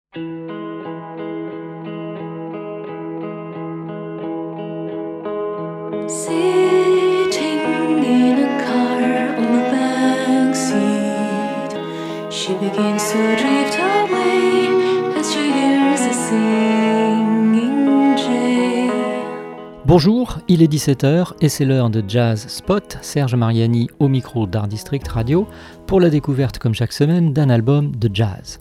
Sitting in a car on the back seat, she begins to drift away as she hears the singing jay. Bonjour, il est 17h et c'est l'heure de Jazz Spot, Serge Mariani au micro d'Art District Radio pour la découverte comme chaque semaine d'un album de jazz.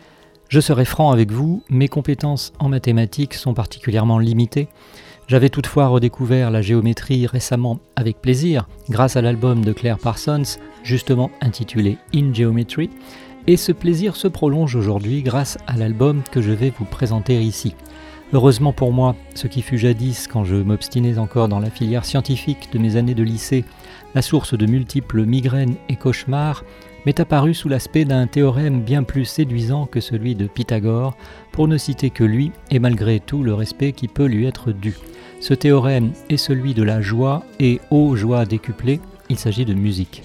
Je serai franc avec vous, mes compétences en mathématiques sont particulièrement limitées. J'avais toutefois redécouvert la géométrie récemment avec plaisir grâce à l'album de Claire Parsons, justement intitulé In Geometry, et ce plaisir se prolonge aujourd'hui grâce à l'album que je vais vous présenter ici. Heureusement pour moi, ce qui fut jadis, quand je m'obstinais encore dans la filière scientifique de mes années de lycée, la source de multiples migraines et cauchemars, m'est apparu sous l'aspect d'un théorème bien plus séduisant que celui de Pythagore, pour ne citer que lui et malgré tout le respect qui peut lui être dû. Ce théorème est celui de la joie et ô joie décuplée, il s'agit de musique.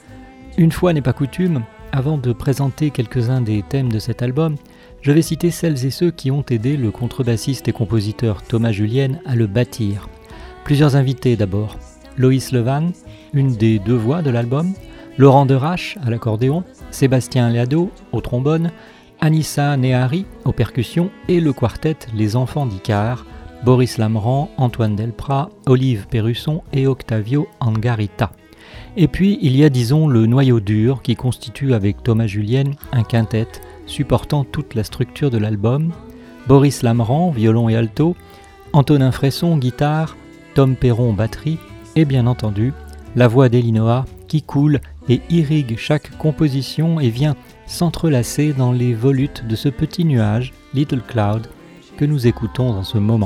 Une fois n'est pas coutume, avant de présenter quelques-uns des thèmes de cet album, je vais citer celles et ceux qui ont aidé le contrebassiste et compositeur Thomas Julien à le bâtir. Plusieurs invités d'abord. Loïs Levan, une des deux voix de l'album, Laurent Derache à l'accordéon, Sébastien Léado au trombone, Anissa Nehari aux percussions et le quartet Les Enfants d'Icare, Boris Lamran, Antoine Delprat, Olive Perrusson et Octavio Angarita. Et puis il y a disons le noyau dur qui constitue avec Thomas Julien un quintet supportant toute la structure de l'album, Boris Lamran, violon et alto, Antonin Fresson, guitare, Tom Perron, batterie et bien entendu la voix d'Elinoa qui coule et irrigue chaque composition et vient s'entrelacer dans les volutes de ce petit nuage, Little Cloud, que nous écoutons en ce moment.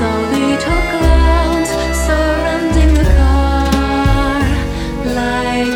little clouds surrounding the car, like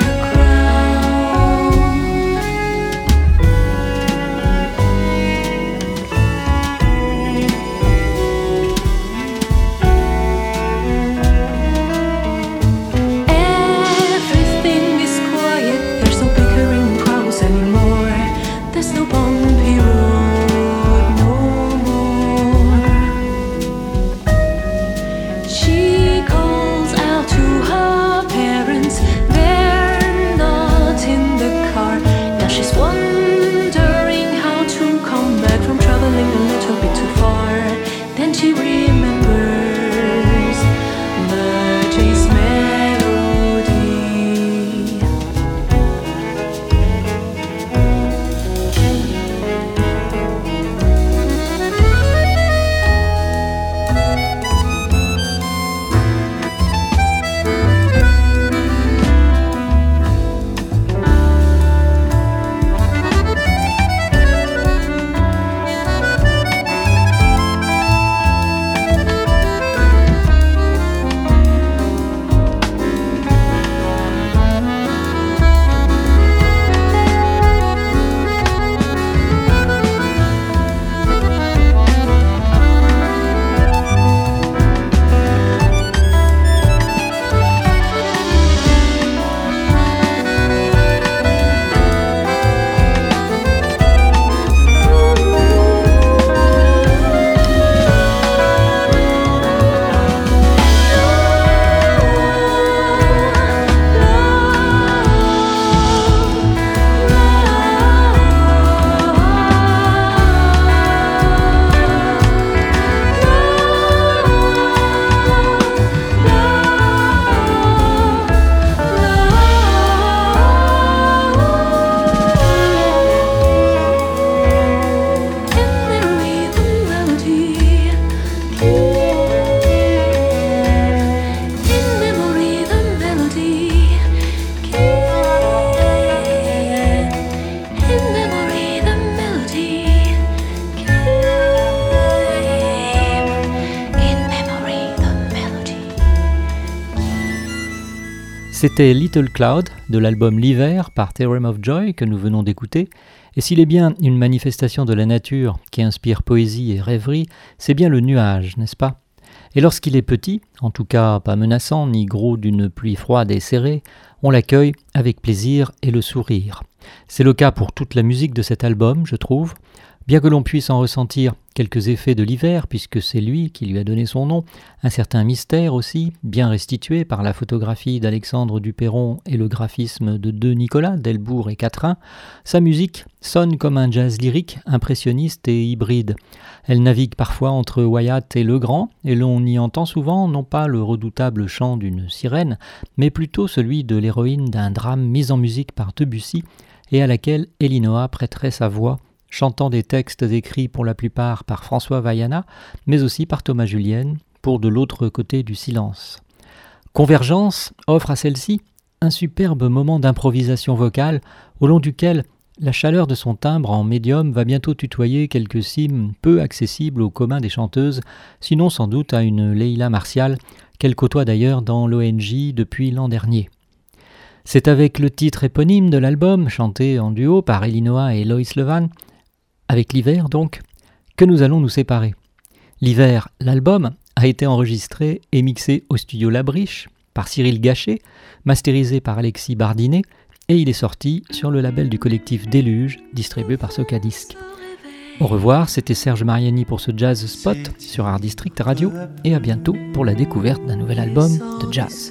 C'était Little Cloud de l'album L'hiver par Theorem of Joy que nous venons d'écouter, et s'il est bien une manifestation de la nature qui inspire poésie et rêverie, c'est bien le nuage, n'est-ce pas ? Et lorsqu'il est petit, en tout cas pas menaçant ni gros d'une pluie froide et serrée, on l'accueille avec plaisir et le sourire. C'est le cas pour toute la musique de cet album, je trouve. Bien que l'on puisse en ressentir quelques effets de l'hiver, puisque c'est lui qui lui a donné son nom, un certain mystère aussi, bien restitué par la photographie d'Alexandre Duperron et le graphisme de deux Nicolas, Delbourg et Quatrain, sa musique sonne comme un jazz lyrique, impressionniste et hybride. Elle navigue parfois entre Wyatt et Legrand, et l'on y entend souvent non pas le redoutable chant d'une sirène, mais plutôt celui de l'héroïne d'un drame mis en musique par Debussy, et à laquelle Elinoa prêterait sa voix, chantant des textes écrits pour la plupart par François Vaiana, mais aussi par Thomas Julienne, pour de l'autre côté du silence. Convergence offre à celle-ci un superbe moment d'improvisation vocale, au long duquel la chaleur de son timbre en médium va bientôt tutoyer quelques cimes peu accessibles au commun des chanteuses, sinon sans doute à une Leila Martial, qu'elle côtoie d'ailleurs dans l'ONJ depuis l'an dernier. C'est avec le titre éponyme de l'album, chanté en duo par Elinoa et Loïs Levan, avec l'hiver donc, que nous allons nous séparer. L'hiver, l'album, a été enregistré et mixé au studio La Briche par Cyril Gachet, masterisé par Alexis Bardinet, et il est sorti sur le label du collectif Déluge, distribué par Socadisc. Au revoir, c'était Serge Mariani pour ce Jazz Spot sur Art District Radio, et à bientôt pour la découverte d'un nouvel album de jazz.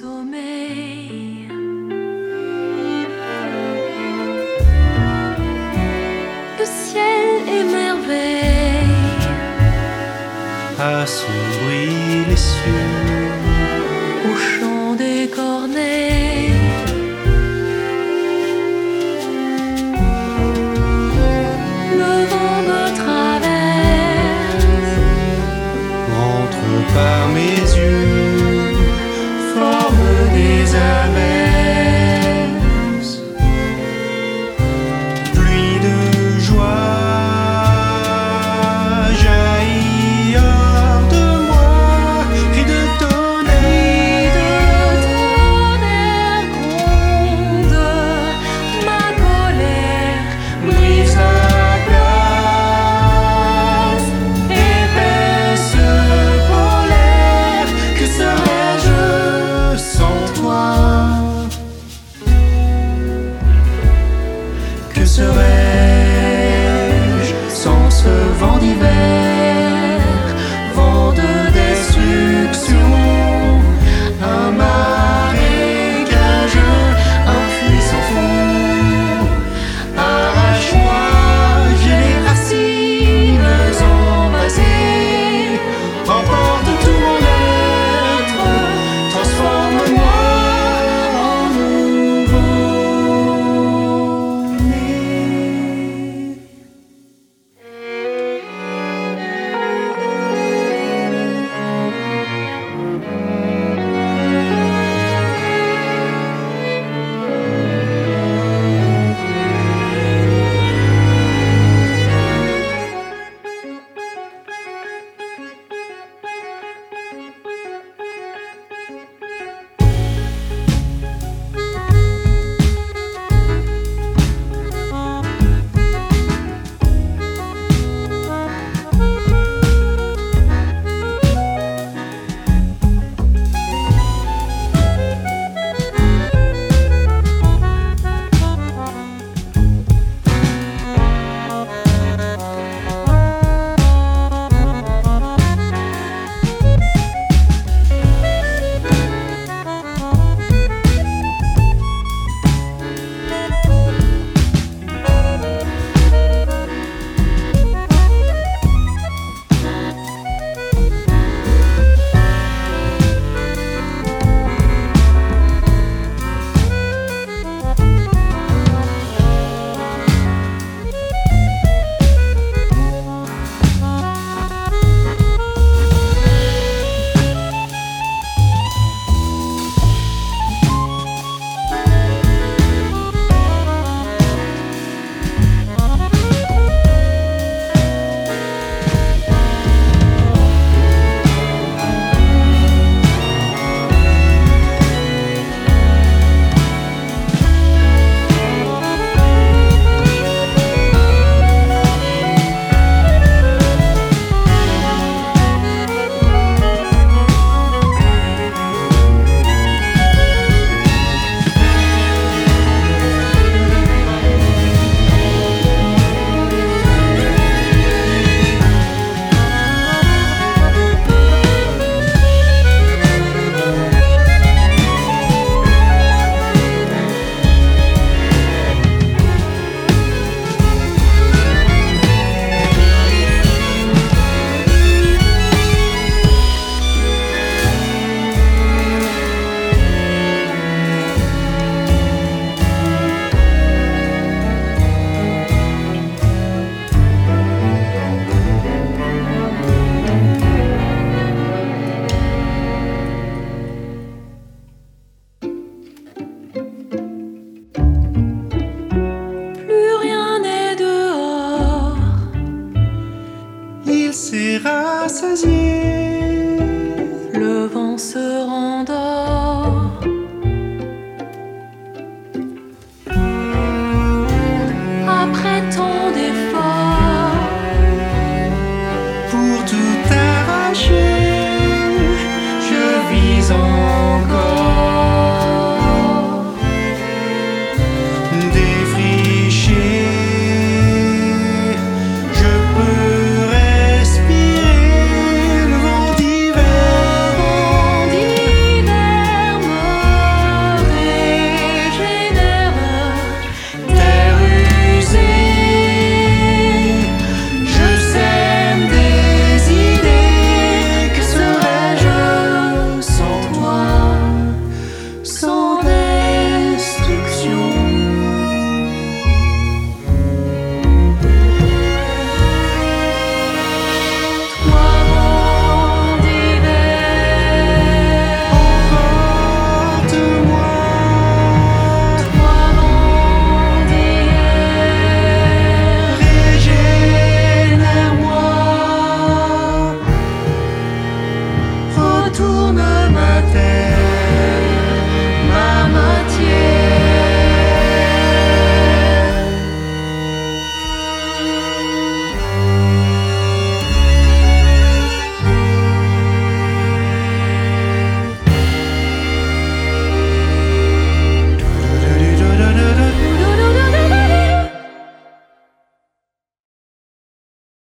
Assombrit les cieux.